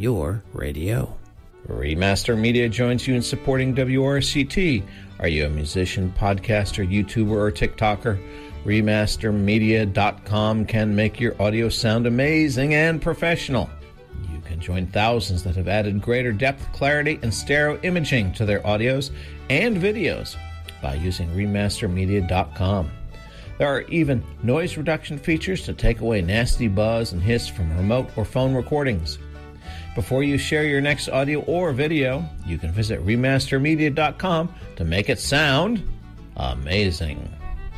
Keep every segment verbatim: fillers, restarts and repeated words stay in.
your radio. Remaster Media joins you in supporting W R C T. Are you a musician, podcaster, YouTuber, or TikToker? Remaster Media dot com can make your audio sound amazing and professional. You can join thousands that have added greater depth, clarity, and stereo imaging to their audios and videos by using Remaster Media dot com. There are even noise reduction features to take away nasty buzz and hiss from remote or phone recordings. Before you share your next audio or video, you can visit Remaster Media dot com to make it sound amazing.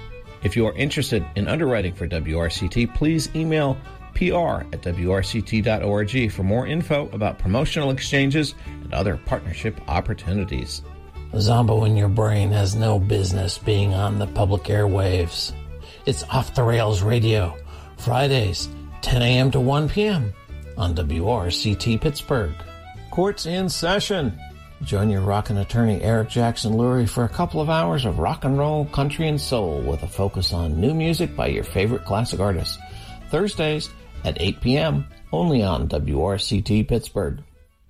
If you are interested in underwriting for W R C T, please email P R at W R C T dot org for more info about promotional exchanges and other partnership opportunities. Zombo in your brain has no business being on the public airwaves. It's Off the Rails Radio, Fridays, ten a.m. to one p.m. on W R C T Pittsburgh. Court's in session. Join your rockin' attorney Eric Jackson Lurie for a couple of hours of rock and roll, country, and soul with a focus on new music by your favorite classic artists. Thursdays at eight p.m. only on W R C T Pittsburgh.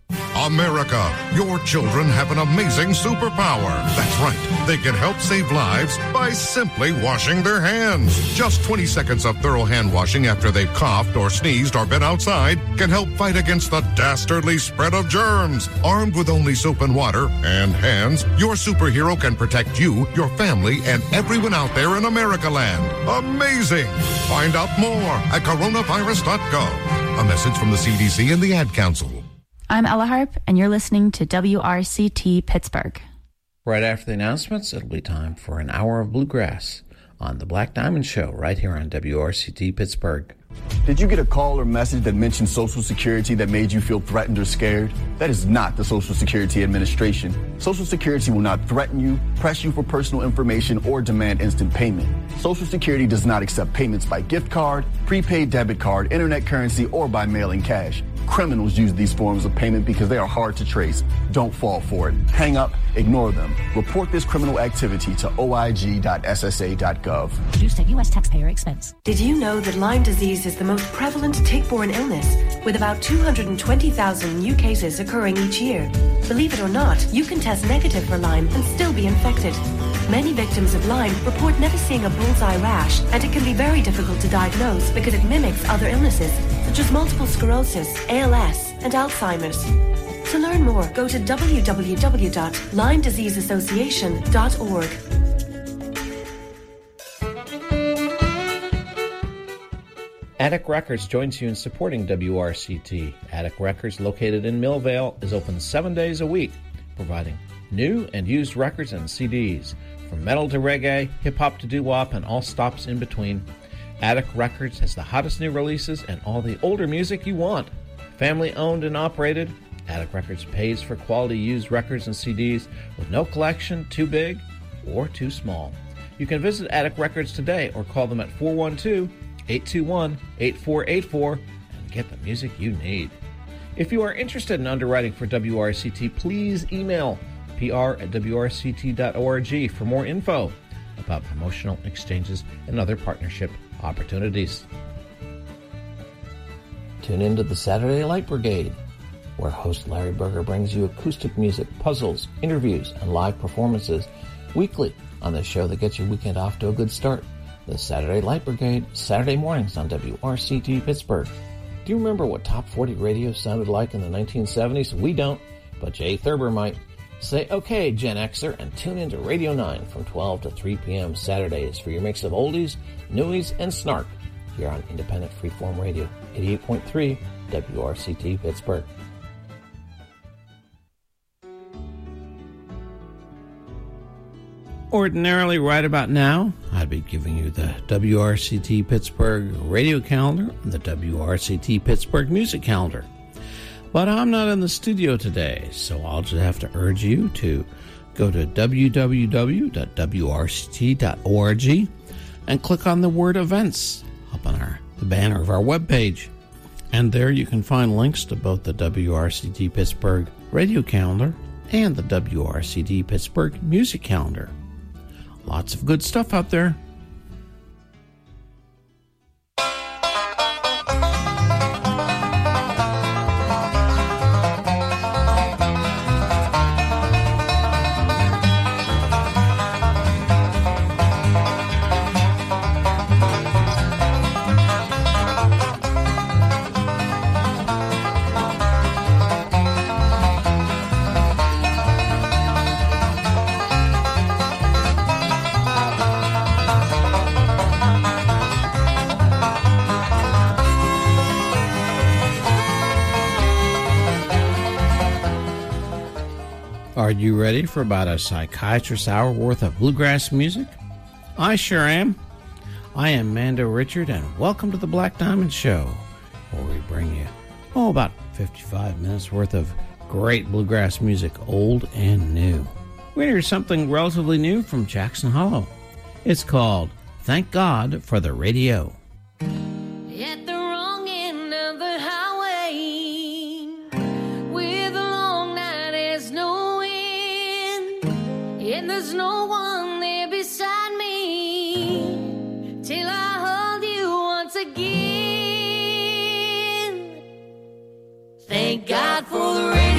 America, your children have an amazing superpower. That's right. They can help save lives by simply washing their hands. Just twenty seconds of thorough hand washing after they've coughed or sneezed or been outside can help fight against the dastardly spread of germs. Armed with only soap and water and hands, your superhero can protect you, your family, and everyone out there in America land. Amazing! Find out more at coronavirus dot gov. A message from the C D C and the Ad Council. I'm Ella Harp, and you're listening to W R C T Pittsburgh. Right after the announcements, it'll be time for an hour of bluegrass on the Black Diamond Show right here on W R C T Pittsburgh. Did you get a call or message that mentioned Social Security that made you feel threatened or scared? That is not the Social Security Administration. Social Security will not threaten you, press you for personal information, or demand instant payment. Social Security does not accept payments by gift card, prepaid debit card, internet currency, or by mailing cash. Criminals use these forms of payment because they are hard to trace. Don't fall for it. Hang up, ignore them. Report this criminal activity to O I G dot S S A dot gov. Produced at U S taxpayer expense. Did you know that Lyme disease is the most prevalent tick-borne illness, with about two hundred twenty thousand new cases occurring each year? Believe it or not, you can test negative for Lyme and still be infected. Many victims of Lyme report never seeing a bullseye rash, and it can be very difficult to diagnose because it mimics other illnesses, such as multiple sclerosis, A L S, and Alzheimer's. To learn more, go to w w w dot lyme disease association dot org. Attic Records joins you in supporting W R C T. Attic Records, located in Millvale, is open seven days a week, providing new and used records and C Ds. From metal to reggae, hip-hop to doo-wop, and all stops in between, Attic Records has the hottest new releases and all the older music you want. Family owned and operated, Attic Records pays for quality used records and C Ds with no collection too big or too small. You can visit Attic Records today or call them at four one two, eight two one, eight four eight four and get the music you need. If you are interested in underwriting for W R C T, please email P R at W R C T dot org for more info about promotional exchanges and other partnership opportunities. Tune into the Saturday Light Brigade, where host Larry Berger brings you acoustic music, puzzles, interviews, and live performances weekly on the show that gets your weekend off to a good start. The Saturday Light Brigade, Saturday mornings on W R C T Pittsburgh. Do you remember what Top forty radio sounded like in the nineteen seventies? We don't, but Jay Thurber might. Say okay, Gen Xer, and tune into Radio nine from twelve to three p.m. Saturdays for your mix of oldies, newies, and snark here on Independent Freeform Radio, eighty-eight point three W R C T Pittsburgh. Ordinarily, right about now, I'd be giving you the W R C T Pittsburgh radio calendar and the W R C T Pittsburgh music calendar. But I'm not in the studio today, so I'll just have to urge you to go to w w w dot w r c t dot org and click on the word events up on our the banner of our webpage. And there you can find links to both the W R C T Pittsburgh radio calendar and the W R C T Pittsburgh music calendar. Lots of good stuff out there. Are you ready for about a psychiatrist's hour worth of bluegrass music? I sure am. I am Mando Richard, and welcome to the Black Diamond Show, where we bring you, oh, about fifty-five minutes worth of great bluegrass music, old and new. We're going to hear something relatively new from Jackson Hollow. It's called Thank God for the Radio. At the wrong end of the highway, with a long night as no end, and there's no one there beside me, till I hold you once again. Thank God for the radio.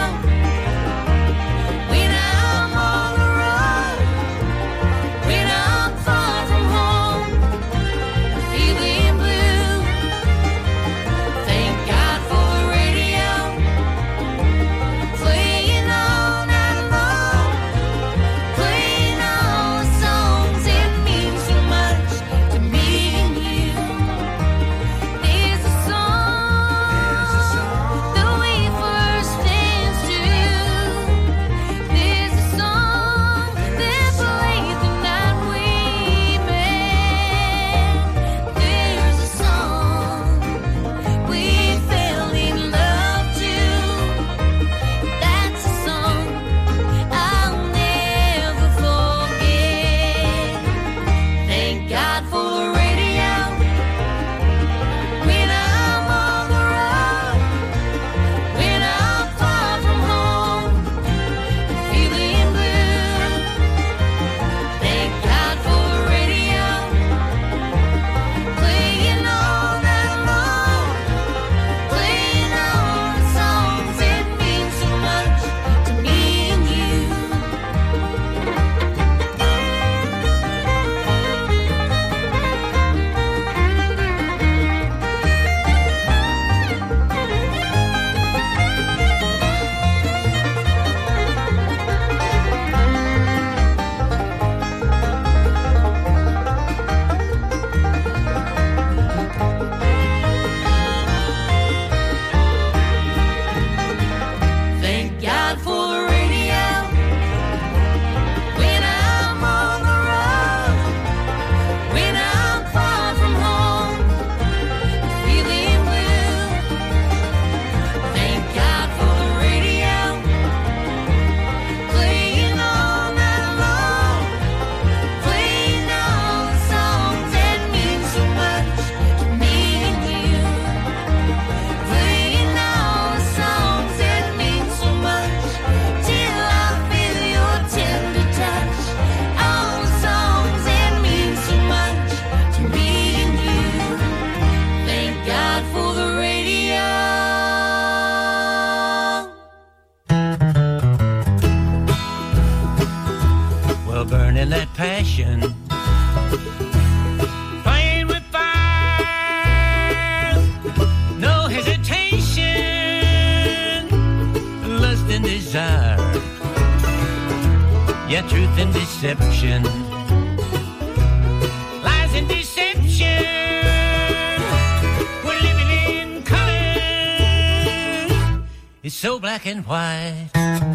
And white.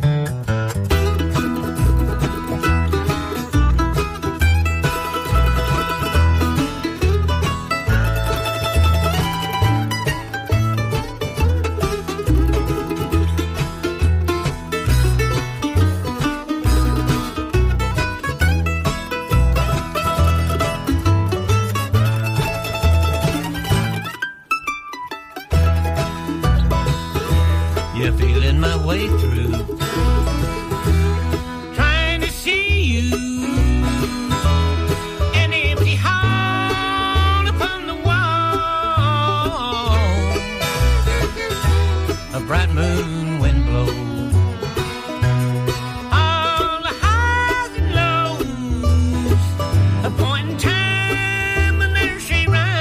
You're feeling my way through, trying to see you, an empty hall upon the wall, a bright moon wind blows, all the highs and lows, a point in time when there's she rhyme.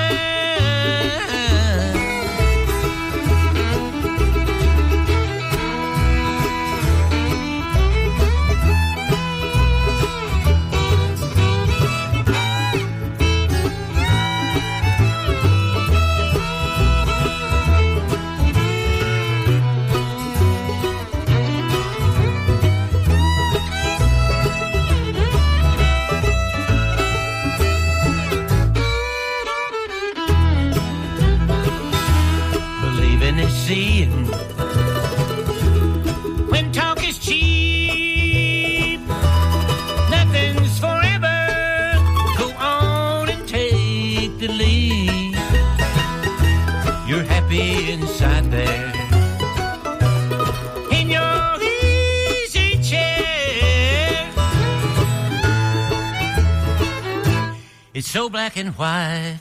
It's so black and white.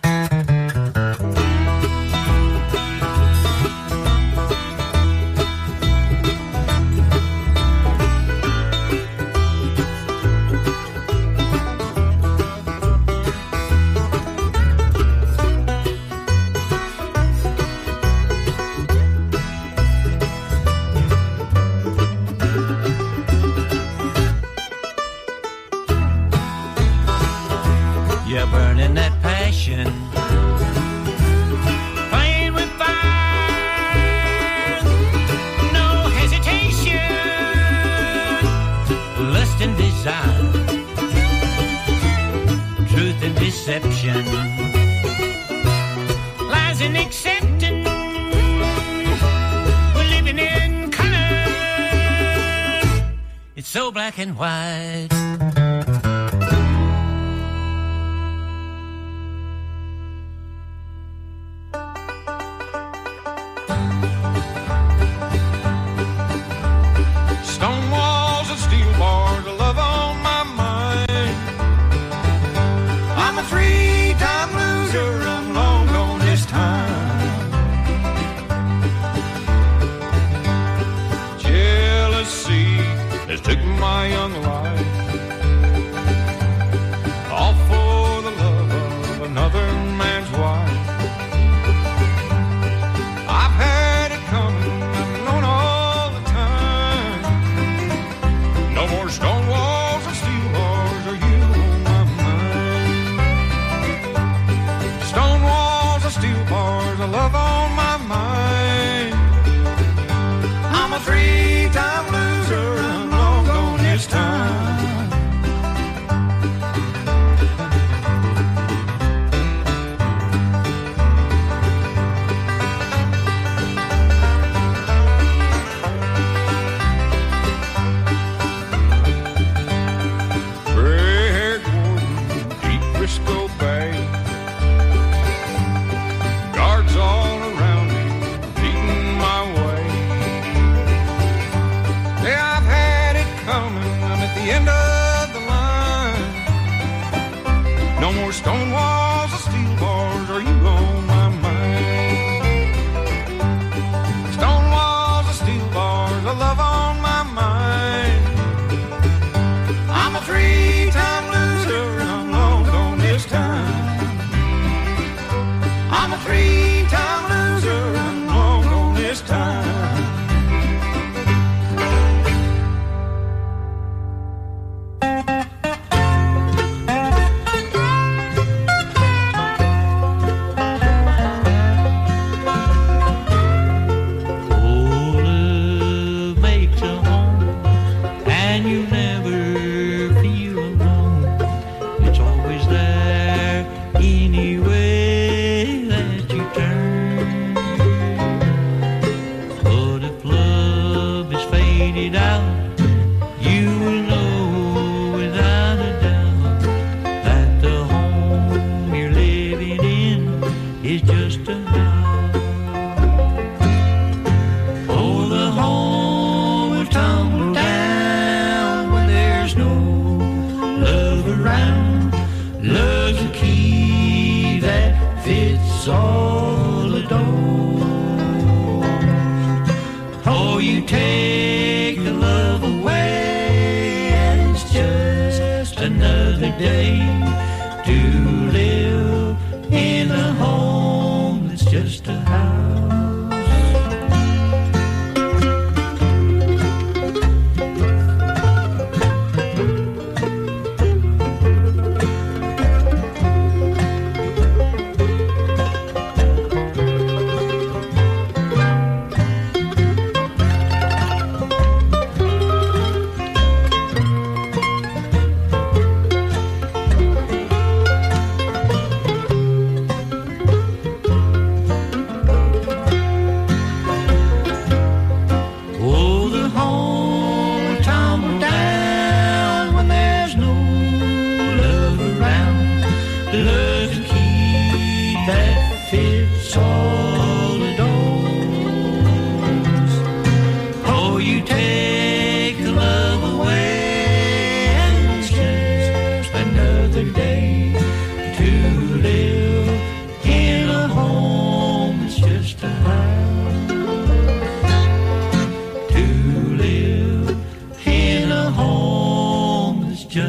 You're burning that passion, playing with fire, no hesitation, lust and desire, truth and deception, lies and acceptance, we're living in color, it's so black and white. Took my young life, all for the love of another man's wife. I've had it coming, I've known all the time. No more stone walls and steel bars, are you on my mind? Stone walls and steel bars, a love on my mind. I'm a three-time loser, this time. Gray-haired warden, deep Frisco Bay, guards all around me, beating my way. Yeah, I've had it coming, I'm at the end of the line. No more stone walls or steel bars, are you on my mind? Stone walls or steel bars, a love on my mind. I'm a three-time loser, and I'm long gone this time. I'm a three-time loser, and I'm long gone this time.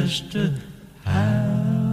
just uh, how.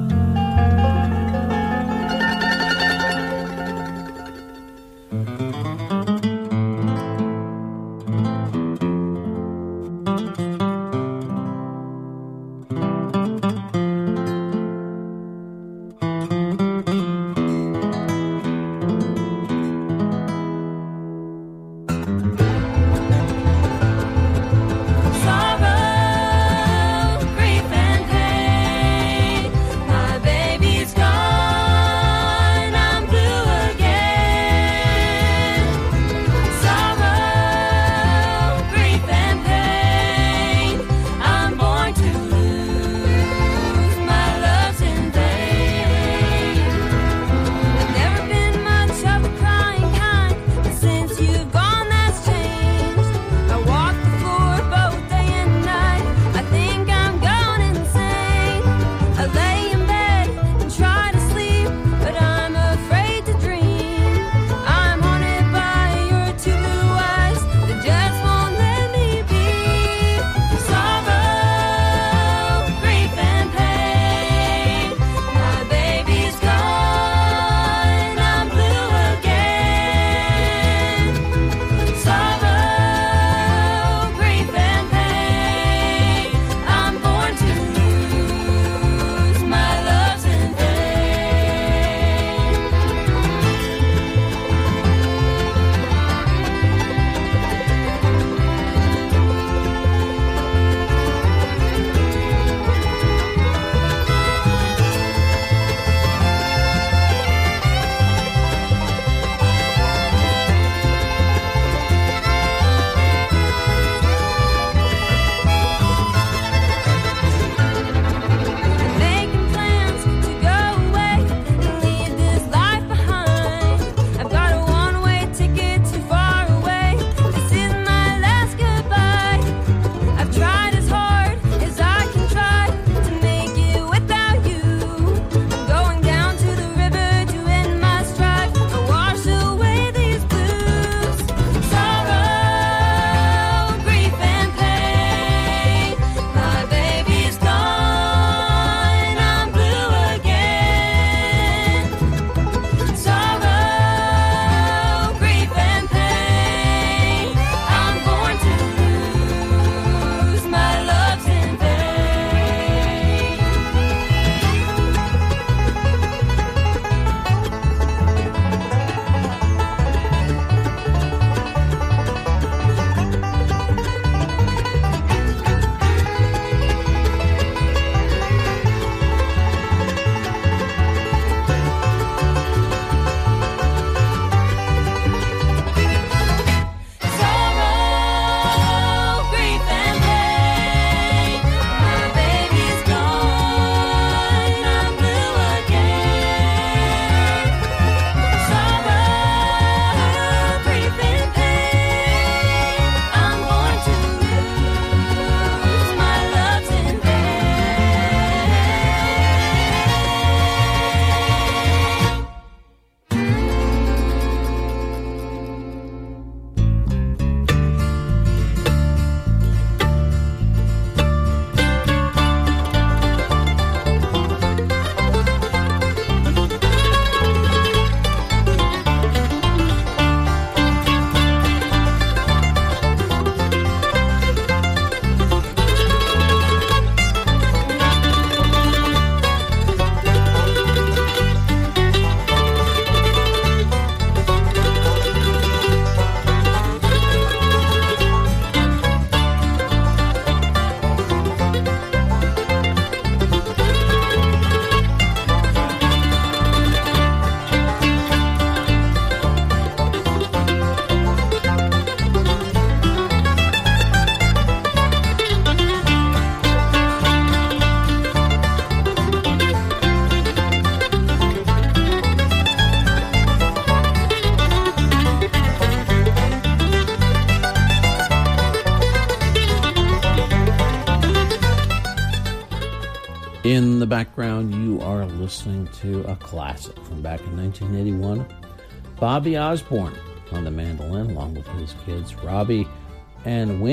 In the background, you are listening to a classic from back in nineteen eighty-one. Bobby Osborne on the mandolin, along with his kids, Robbie and Wynn,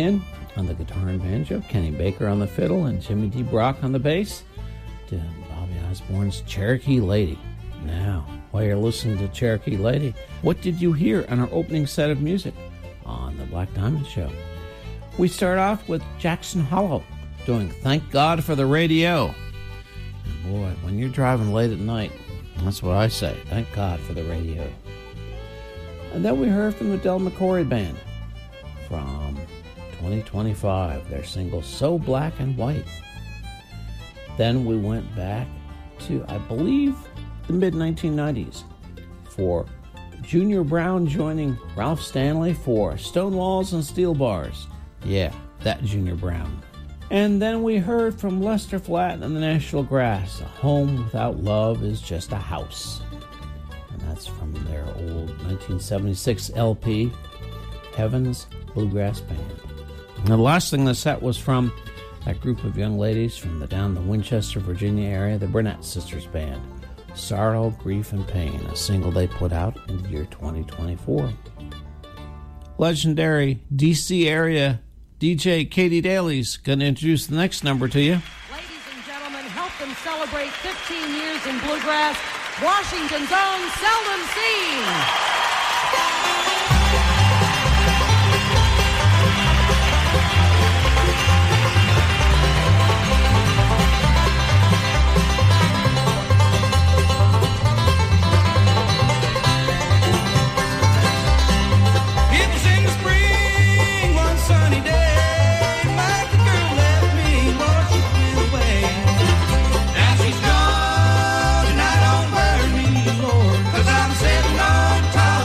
on the guitar and banjo, Kenny Baker on the fiddle, and Jimmy D. Brock on the bass, to Bobby Osborne's Cherokee Lady. Now, while you're listening to Cherokee Lady, what did you hear on our opening set of music on the Black Diamond Show? We start off with Jackson Hollow doing Thank God for the Radio. And boy, when you're driving late at night, that's what I say, thank God for the radio. And then we heard from the Del McCoury Band from twenty twenty-five, their single So Black and White. Then we went back to, I believe, the mid nineteen nineties for Junior Brown joining Ralph Stanley for Stone Walls and Steel Bars. Yeah, that Junior Brown. And then we heard from Lester Flatt and the National Grass, A Home Without Love is Just a House. And that's from their old nineteen seventy-six L P, Heaven's Bluegrass Band. And the last thing the set was from that group of young ladies from the down the Winchester, Virginia area, the Burnett Sisters Band, Sorrow, Grief, and Pain, a single they put out in the year twenty twenty-four. Legendary D C area D J Katie Daly's going to introduce the next number to you. Ladies and gentlemen, help them celebrate fifteen years in bluegrass, Washington's own Seldom Seen. Now she's gone, and I don't worry, Lord, 'cause I'm sitting on top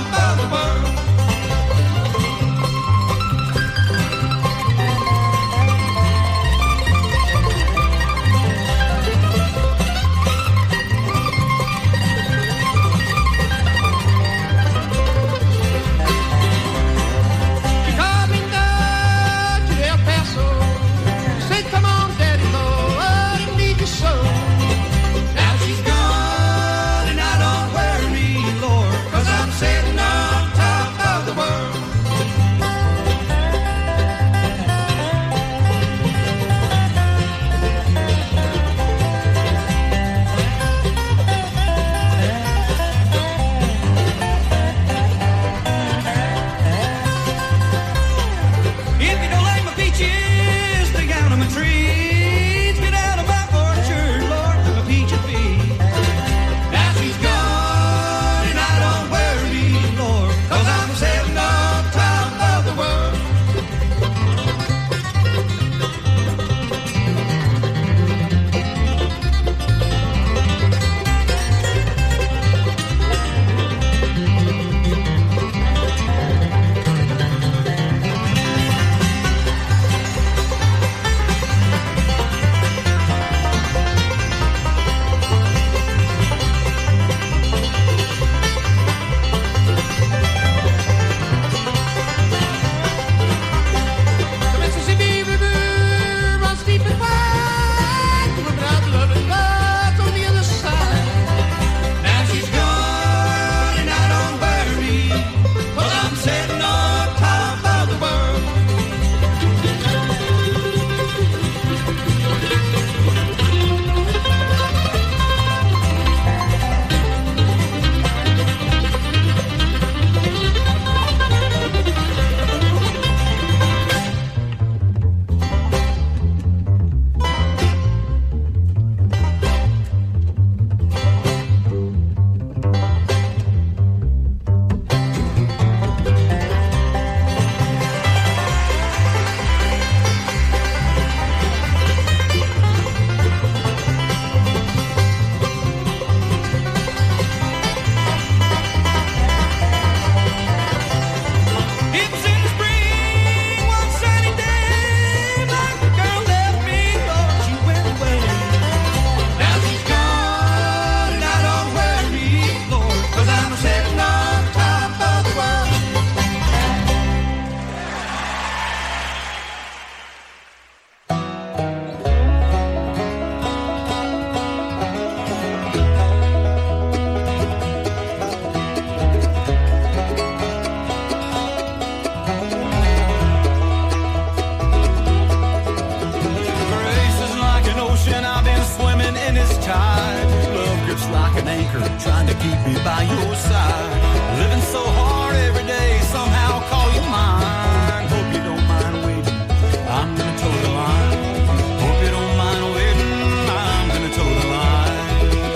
tide. Love grips like an anchor, trying to keep me by your side. Living so hard every day, somehow call you mine. Hope you don't mind waiting, I'm gonna toe the line. Hope you don't mind waiting, I'm gonna toe the line.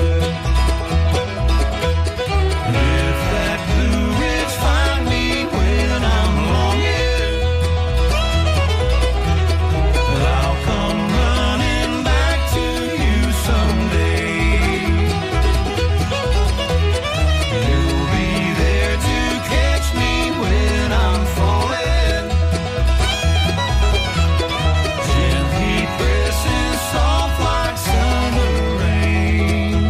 If that Blue Ridge find me when I'm longing, I'll come running back to you someday. You'll be there to catch me when I'm falling, gently pressing soft like summer rain.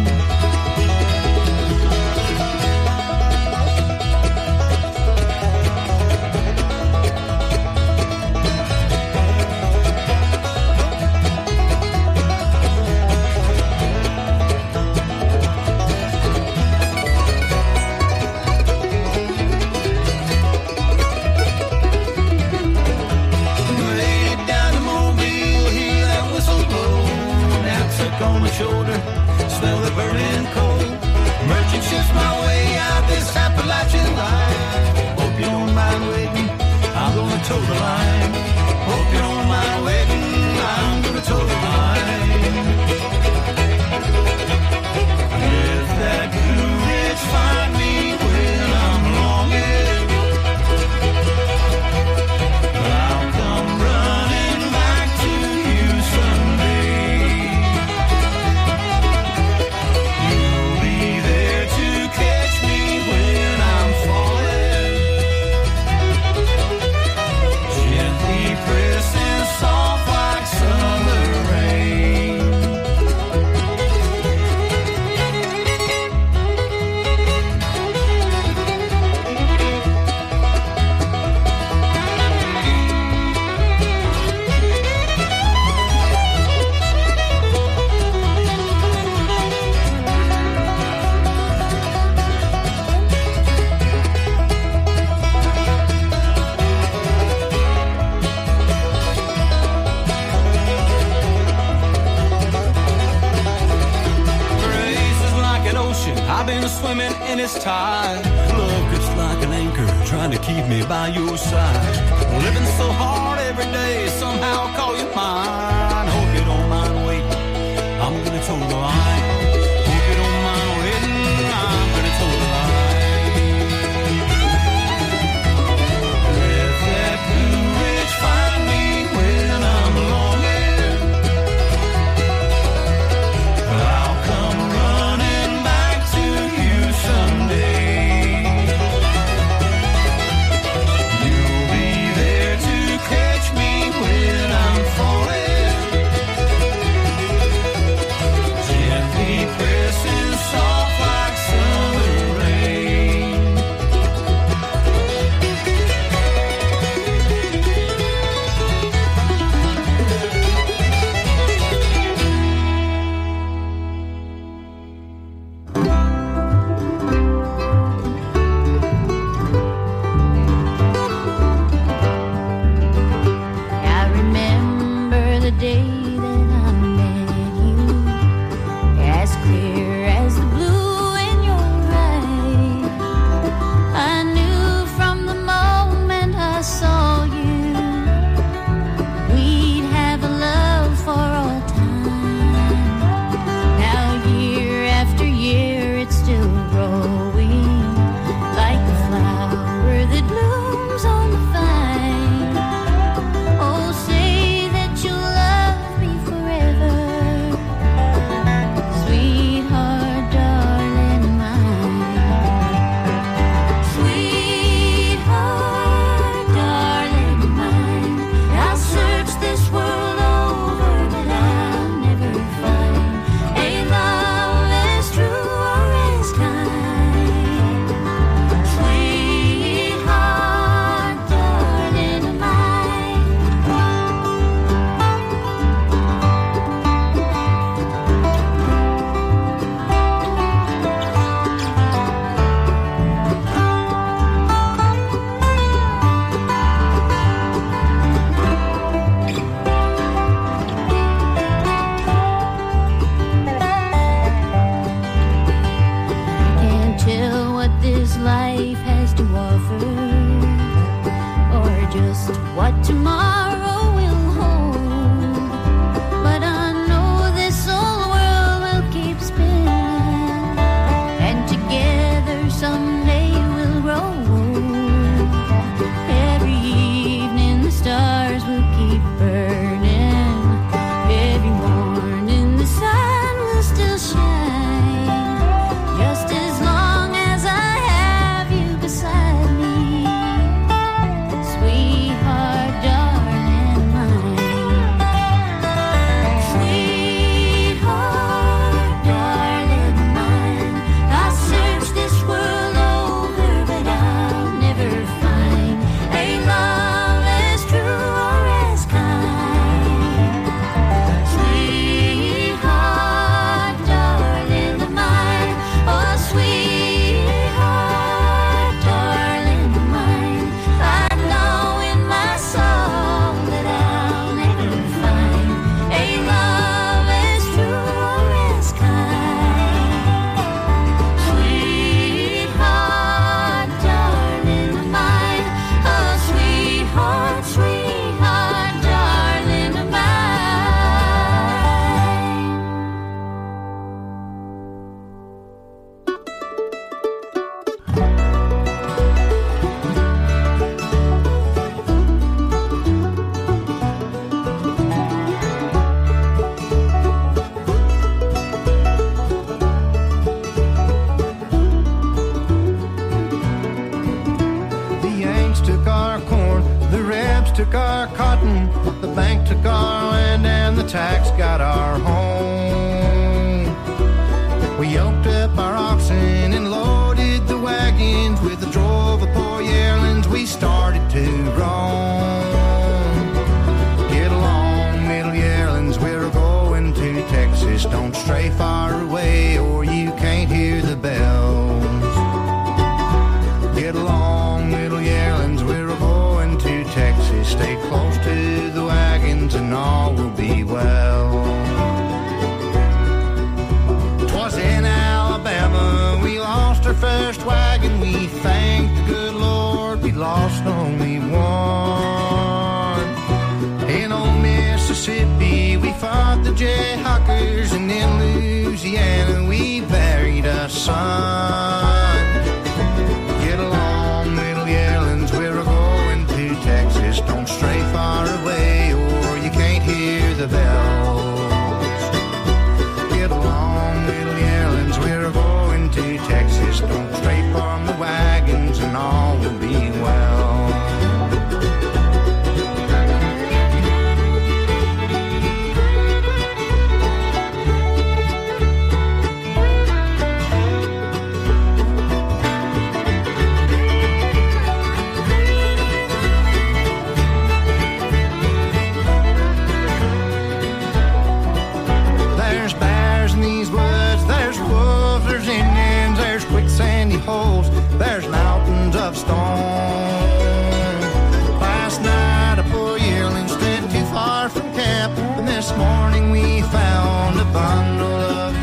Lay down the mobile, hear that whistle blow. Knapsack on my shoulder, smell the burning coal. Merchant ships my way out this Appalachian line. Hope you don't mind waiting, I'm gonna toe the line. Hope you don't mind waiting, I'm gonna toe the line. If that Blue Ridge find me when I'm longing, I'll come running back to you someday. You'll be there to catch me when I'm falling, gently pressing soft like summer rain. Grace is like an ocean, I've been swimming in its tide. Love grips like an anchor, trying to keep me by your side. Living so hard every day, somehow call you mine. Hope you don't mind waiting, I'm gonna toe the line. Hope you don't mind waiting, I'm gonna toe the line. If that Blue Ridge find me when I'm longing, I'll come running back to you someday. You'll be there to catch me our cotton, the bank took our land, and the tax got our home. We yoked up our oxen and loaded the wagons. With a drove of poor yearlings, we started to roam. Get along, little yearlings, we're going to Texas. Don't stray far away or you can't hear the bells. Get along, little yearlings, we're going to Texas. Stay close to the wagons and all will be well. 'Twas in Alabama we lost our first wagon. We thanked the good Lord we lost only one. In old Mississippi we fought the Jayhawkers, and in Louisiana we buried a son. Get along, little yearlings, we're going to Texas. Don't stray far away or you can't hear the bells. Get along, little yearlings, we're going to Texas. Don't stray from the wagons and all will be well. Holes, there's mountains of stone. Last night a poor yearling stood too far from camp, and this morning we found a bundle of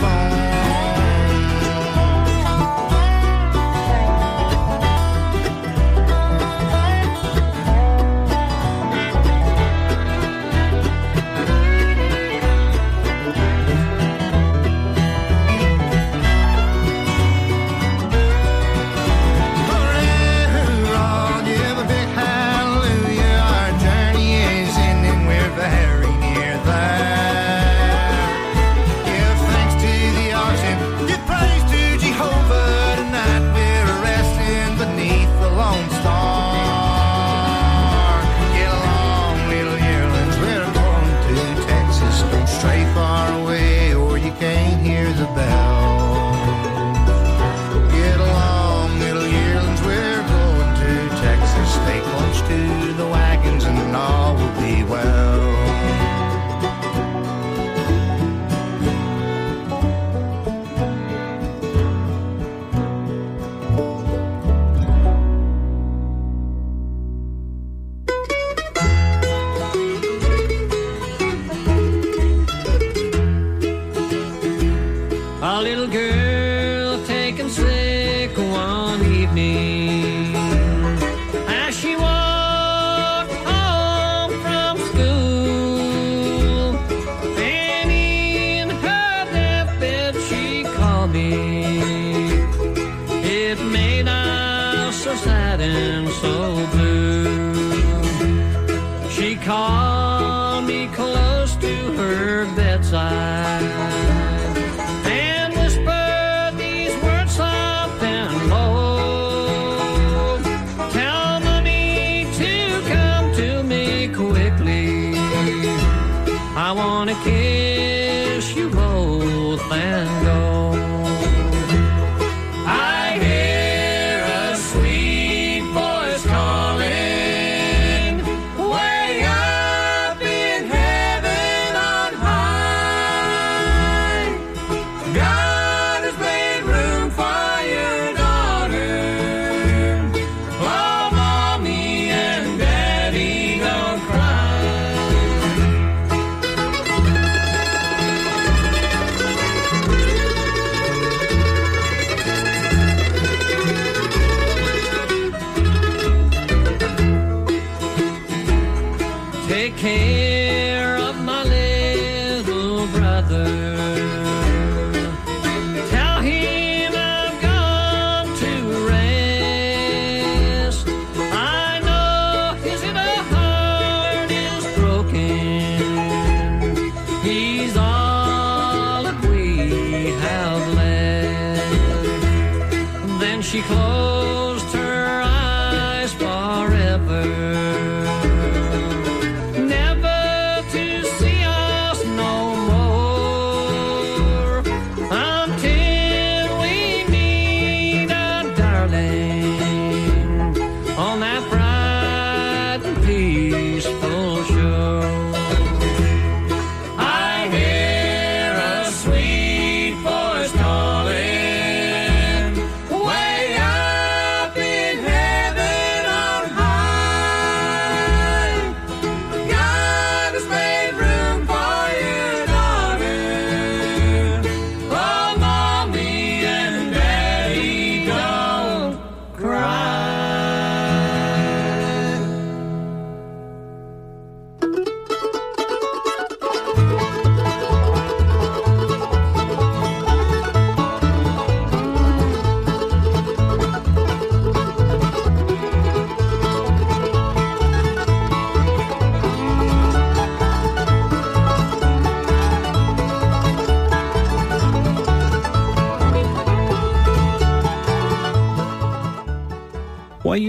she closed her eyes forever.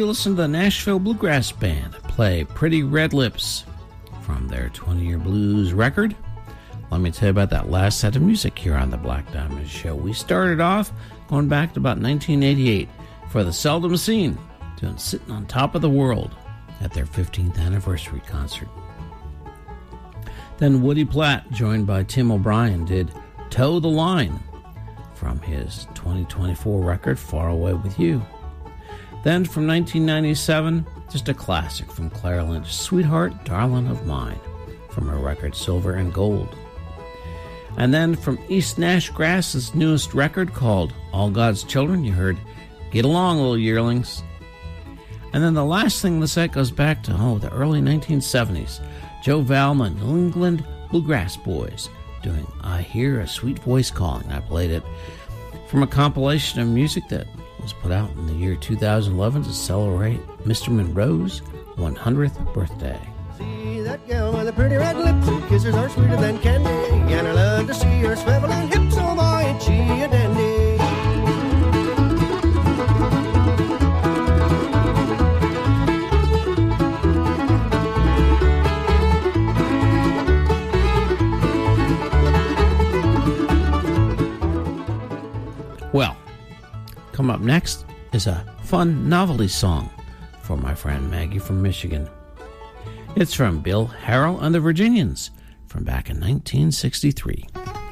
listen to the Nashville Bluegrass Band play Pretty Red Lips from their twenty-year blues record. Let me tell you about that last set of music here on the Black Diamond Show. We started off going back to about nineteen eighty-eight for the Seldom Scene, doing Sitting on Top of the World at their fifteenth anniversary concert. Then Woody Platt, joined by Tim O'Brien, did Toe the Line from his twenty twenty-four record, Far Away With You. Then from nineteen ninety-seven, just a classic from Clara Lynch, Sweetheart, Darling of Mine, from her record Silver and Gold. And then from East Nash Grass's newest record called All God's Children, you heard Get Along, Little Yearlings. And then the last thing the set goes back to, oh, the early nineteen seventies. Joe Valma, New England Bluegrass Boys, doing I Hear a Sweet Voice Calling. I played it from a compilation of music that was put out in the year two thousand eleven to celebrate Mister Monroe's one hundredth birthday. See that gal with the pretty red lips, who kisses are sweeter than candy, and I love to see her swivel and hips, oh my, ain't she a dandy. Well, come up next is a fun novelty song for my friend Maggie from Michigan. It's from Bill Harrell and the Virginians from back in nineteen sixty-three.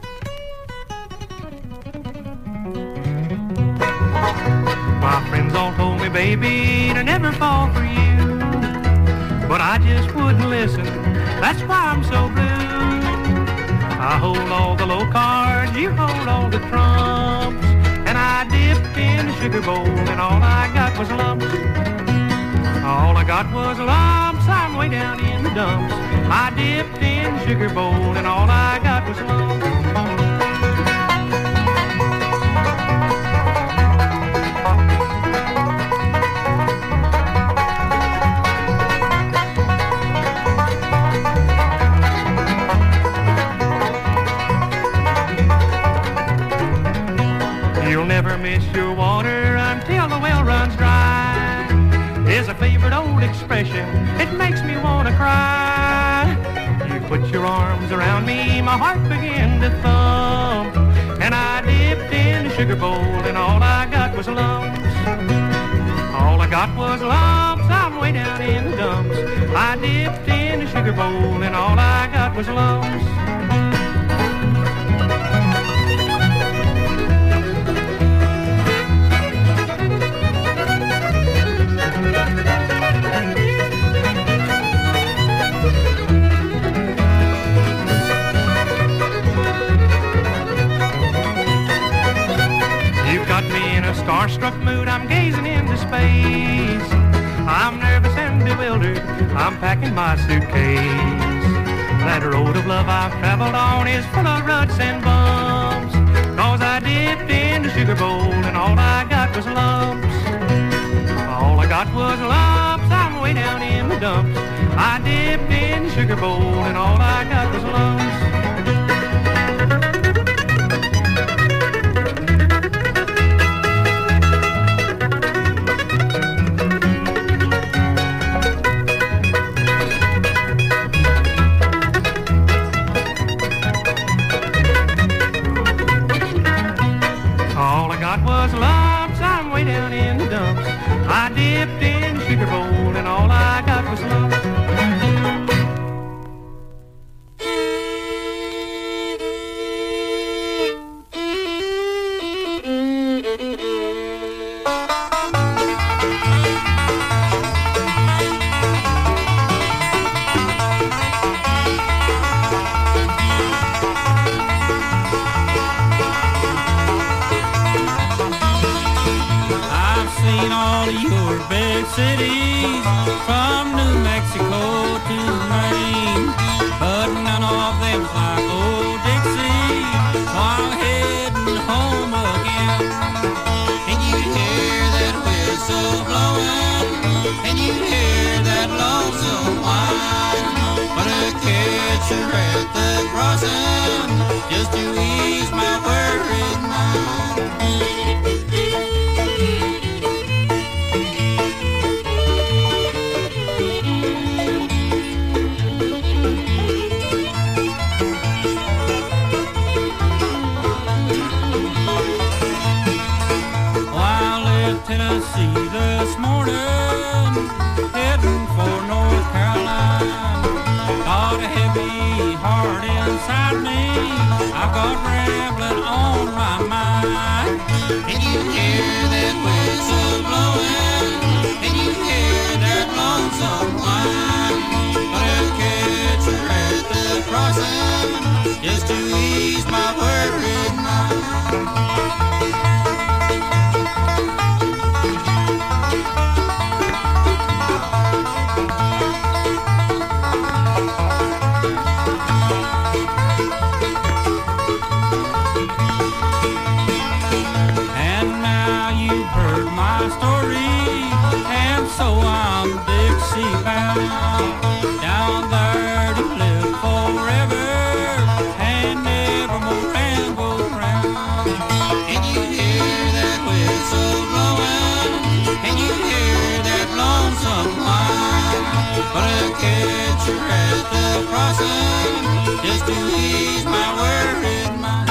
My friends all told me, baby, to never fall for you, but I just wouldn't listen. That's why I'm so blue. I hold all the low cards, you hold all the trumps, and I dipped in the sugar bowl, and all I got was lumps. All I got was lumps, I'm way down in the dumps. I dipped in the sugar bowl, and all I got was lumps. You'll never miss your water until the well runs dry, is a favorite old expression. It makes me want to cry. You put your arms around me, my heart began to thump, and I dipped in the sugar bowl, and all I got was lumps. All I got was lumps, I'm way down in the dumps. I dipped in the sugar bowl, and all I got was lumps. Starstruck mood, I'm gazing into space. I'm nervous and bewildered, I'm packing my suitcase. That road of love I've traveled on is full of ruts and bumps, 'cause I dipped in the sugar bowl, and all I got was lumps. All I got was lumps, I'm way down in the dumps. I dipped in the sugar bowl, and all I got was lumps. I dipped in sugar bowl, and all I got was lumps. Cities from New Mexico to Maine, but none of them's like old Dixie, so I'm heading home again. And you hear that whistle blowing, and you hear that lonesome whine, but I catch her at the crossing just to ease my worried mind. me, heart inside me, I've got rambling on my mind. And you hear that whistle blowing, and you hear that lonesome whine. But I'll catch her at the crossing, just to ease my worried mind. So I'm Dixie bound, down there to live forever, and never more ramble round. And you hear that whistle blowing, and you hear that lonesome whine. But I'll catch her at the crossing, just to ease my worried mind.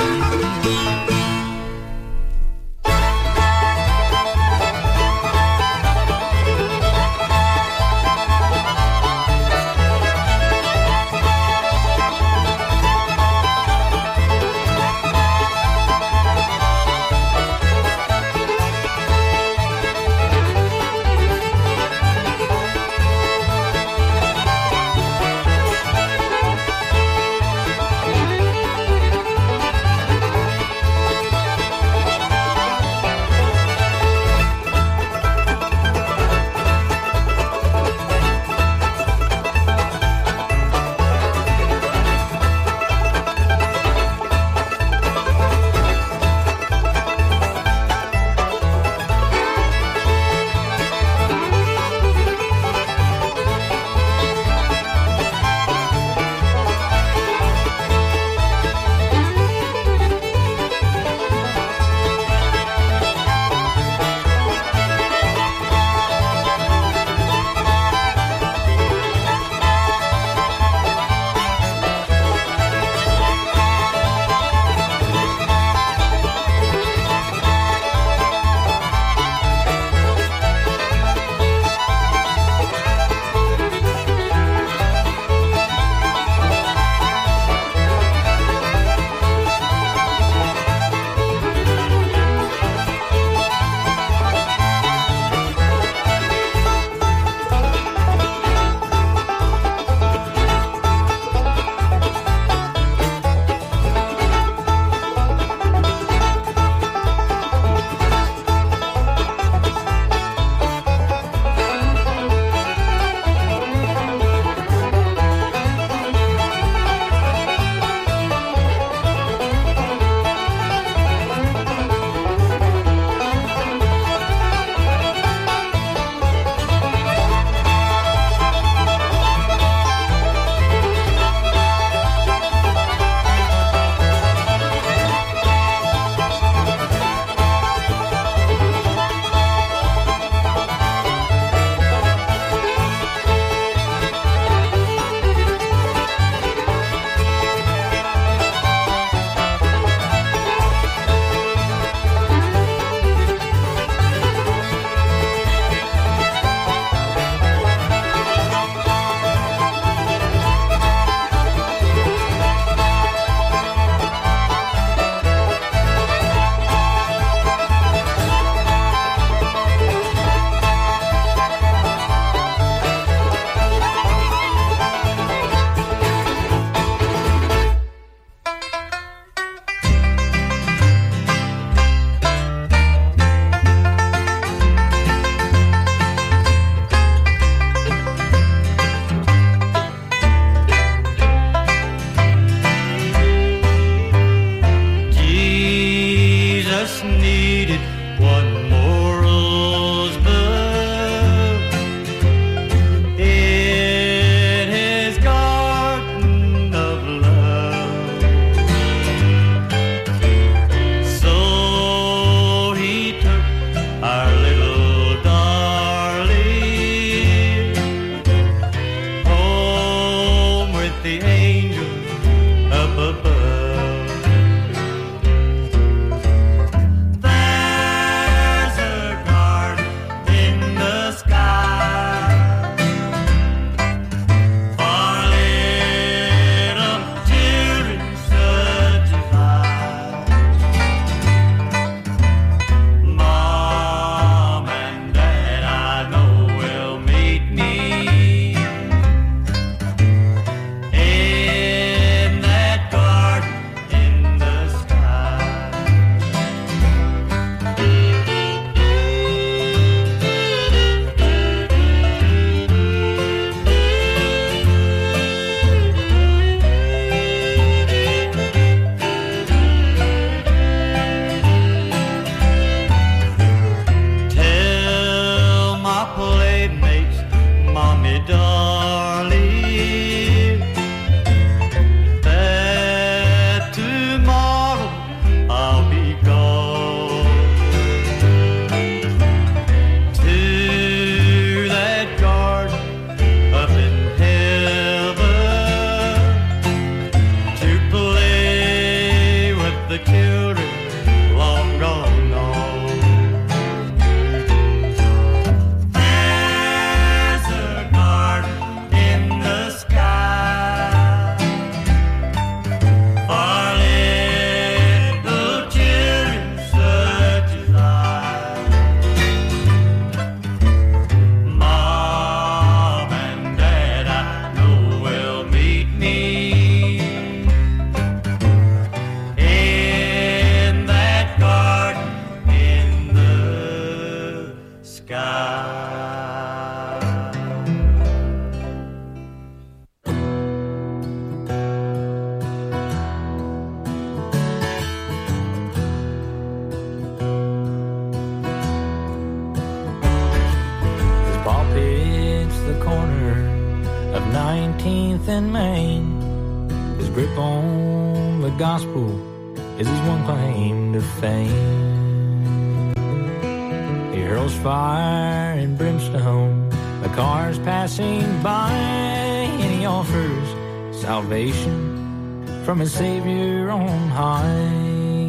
North and Maine. His grip on the gospel is his one claim to fame. He hurls fire and brimstone, the cars passing by, and he offers salvation from his Savior on high.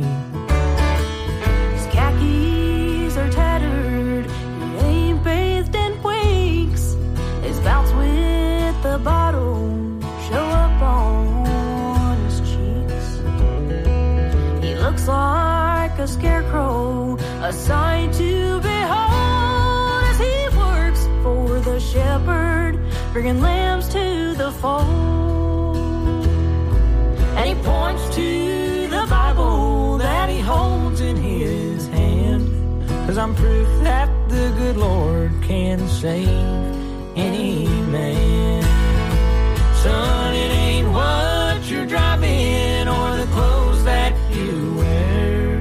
His khakis are tattered, he ain't bathed in weeks. His bouts with the bottle show up on his cheeks. He looks like a scarecrow, a sight to behold, as he works for the shepherd, bringing lambs to the fold. And he points to the Bible that he holds in his hand, 'cause I'm proof that the good Lord can save any man. Son, it ain't what you're driving or the clothes that you wear.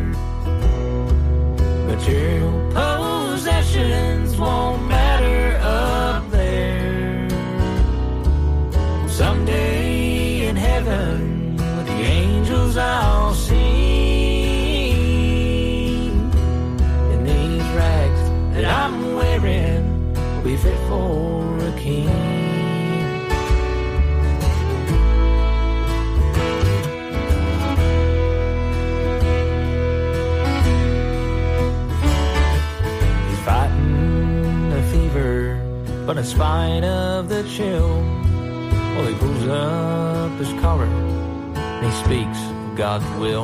Material possessions won't matter up there. Someday in heaven with the angels I'll sing, and these rags that I'm wearing will be fit for a king. But in spite of the chill, well, he pulls up his collar and he speaks of God's will.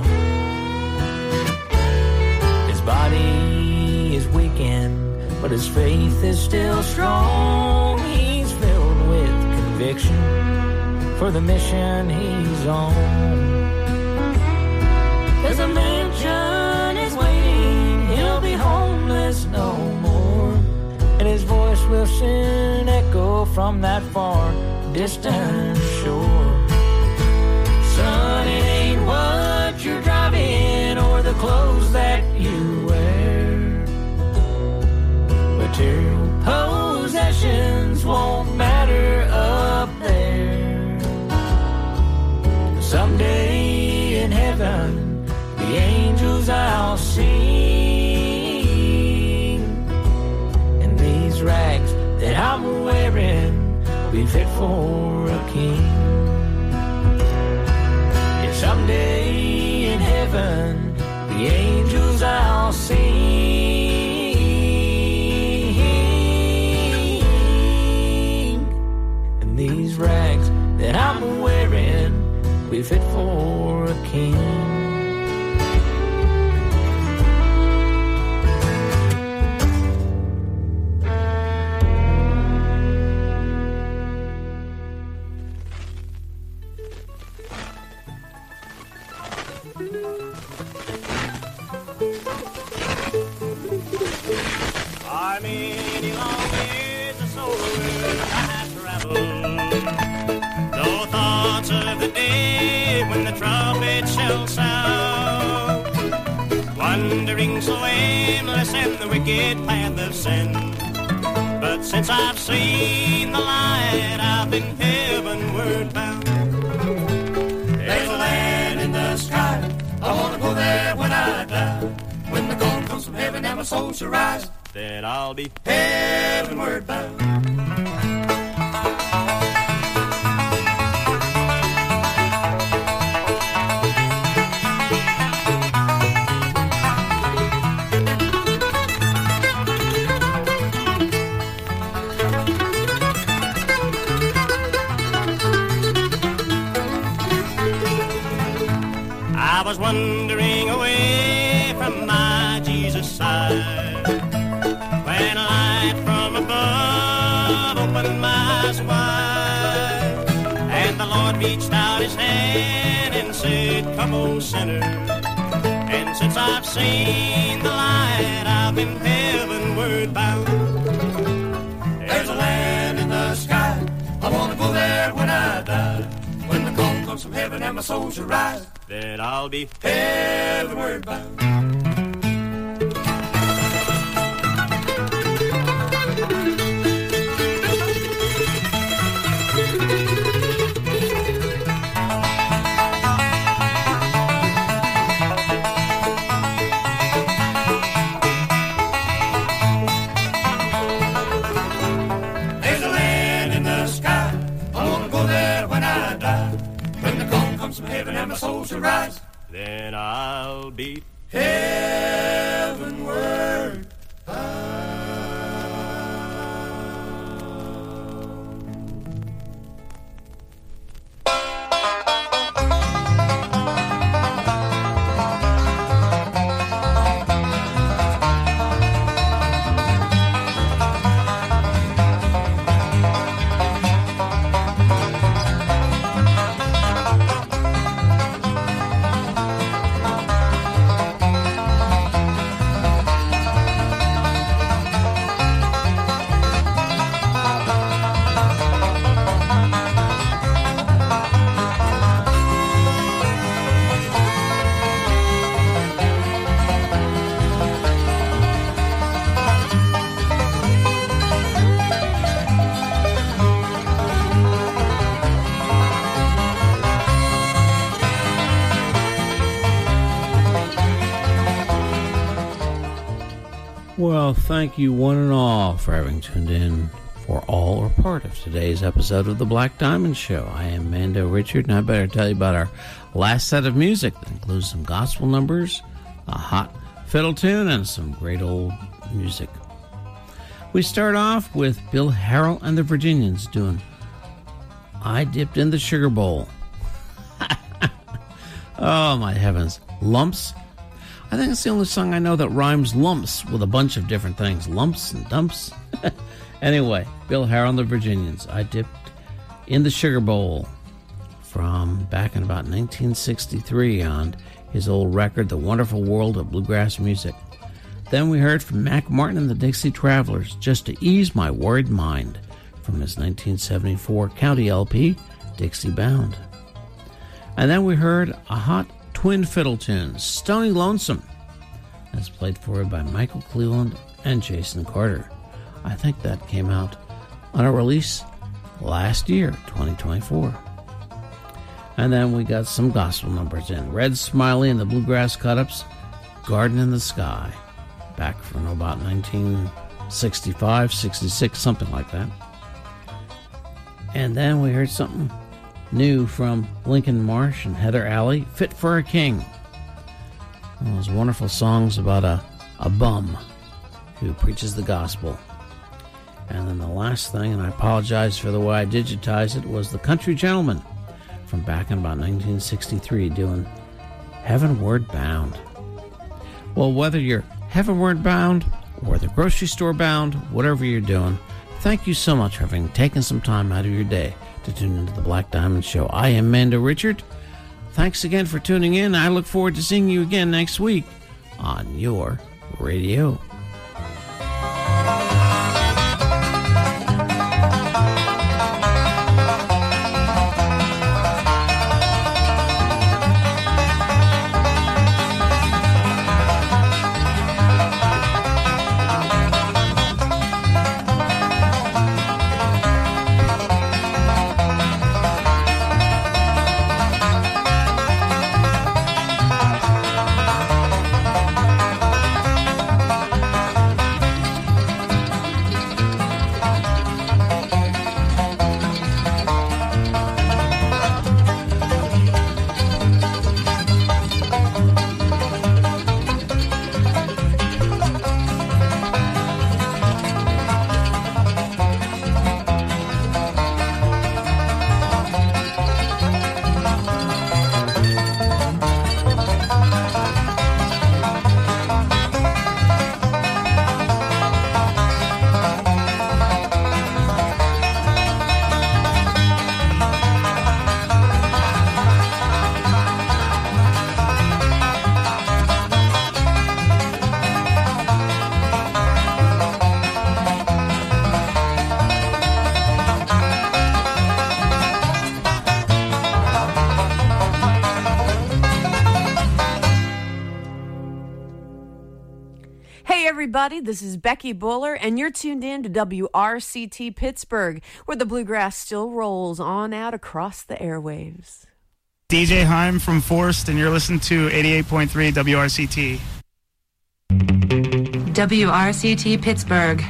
His body is weakened, but his faith is still strong. He's filled with conviction for the mission he's on. 'Cause a mansion is waiting, he'll be homeless no more, and his voice will soon echo from that far distant shore. Son, it ain't what you're driving or the clothes that you wear. Material possessions won't matter up there. Someday in heaven, the angels I'll sing, and these rags that I'm wearing will be fit for a king. Yeah, someday in heaven, the angels I'll sing, and these rags that I'm wearing will be fit for a king. So aimless in the wicked path of sin, but since I've seen the light, I've been heavenward bound. There's a land in the sky, I wanna go there when I die. When the gold comes from heaven and my soul shall rise, then I'll be heavenward bound. I was wandering away from my Jesus side, when a light from above opened my eyes wide, and the Lord reached out his hand and said, "Come, O sinner." And since I've seen the light, I've been heavenward bound. There's a land in the sky, I wanna go there when I die. When the call comes from heaven and my soul shall rise, then I'll be heavenward bound. comes from heaven and my soul shall rise. Then I'll be heavenward bound. Well, thank you one and all for having tuned in for all or part of today's episode of The Black Diamond Show. I am Mando Richard, and I better tell you about our last set of music that includes some gospel numbers, a hot fiddle tune, and some great old music. We start off with Bill Harrell and the Virginians doing I Dipped in the Sugar Bowl. Oh, my heavens. Lumps. I think it's the only song I know that rhymes lumps with a bunch of different things. Lumps and dumps. Anyway, Bill Harrell and the Virginians. I Dipped in the Sugar Bowl, from back in about nineteen sixty-three on his old record, The Wonderful World of Bluegrass Music. Then we heard from Mac Martin and the Dixie Travelers, Just to Ease My Worried Mind, from his nineteen seventy-four County L P, Dixie Bound. And then we heard a hot twin fiddle tune, Stony Lonesome, as played for you by Michael Cleveland and Jason Carter. I think that came out on a release last year, twenty twenty-four. And then we got some gospel numbers in. Red Smiley and the Bluegrass Cut-Ups, Garden in the Sky, back from about nineteen sixty-five, sixty-six, something like that. And then we heard something new from Lincoln Marsh and Heather Alley, Fit for a King. One of those wonderful songs about a, a bum who preaches the gospel. And then the last thing, and I apologize for the way I digitized it, was The Country Gentleman from back in about nineteen sixty-three doing Heavenward Bound. Well, whether you're heavenward bound or the grocery store bound, whatever you're doing, thank you so much for having taken some time out of your day to tune into the Black Diamond Show. I am Mando Richard. Thanks again for tuning in. I look forward to seeing you again next week on your radio. Everybody, this is Becky Buller, and you're tuned in to W R C T Pittsburgh, where the bluegrass still rolls on out across the airwaves. D J Heim from Forst, and you're listening to eighty-eight point three W R C T. W R C T Pittsburgh,